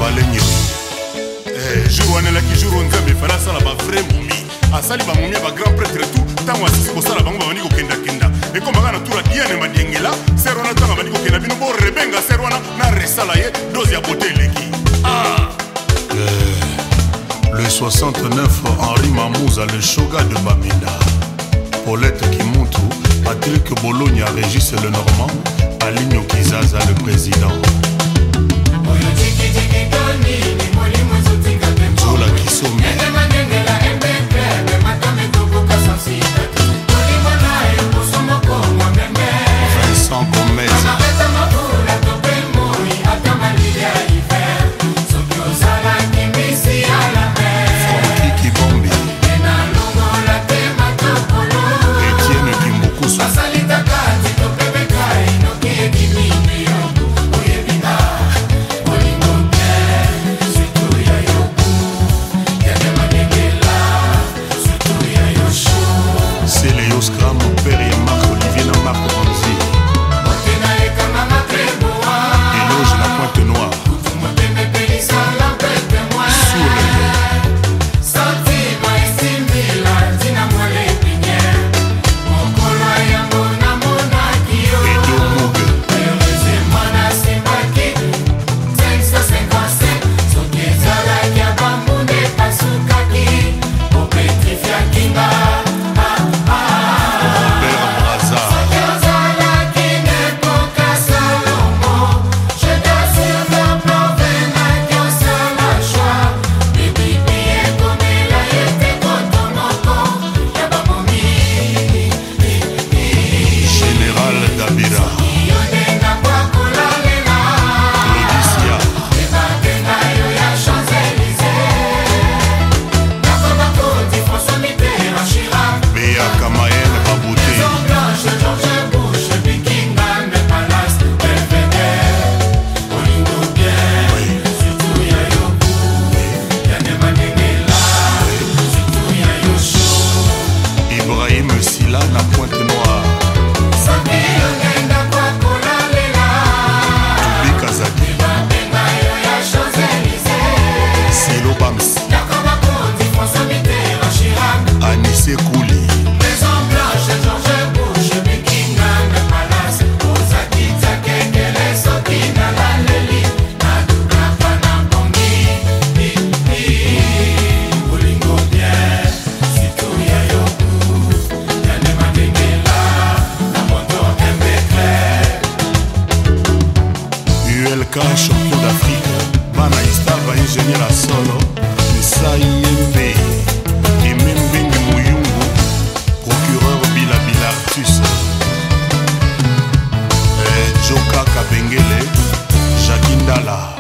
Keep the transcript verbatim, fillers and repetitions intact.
balengi jour wana elaki jour oyo nzambe efali asala bavrai momi asali bamomi ya bagrand prêtre tout ntango asisi kosala bango babandi kokendakenda ekomaka na tura diane madiengela ser wana ntango abandi kokenda bino borebenga ser wana na resala ye doze ya bote eleki Le soixante-neuf, Henri Mamouza, le shoga de Bamenda. Paulette Kimuntu, Patrick Bologna, Régis le Normand, Aligno Kizaza, le président. Zola Kisome, Vincent Gomez, champion d'Afrique, Bana Istava, ingénieur à solo, Nsaï Yembe, et Membengi Mouyungu, procureur Bila Bila Artus, Joka Kabengele, Jacques Indala.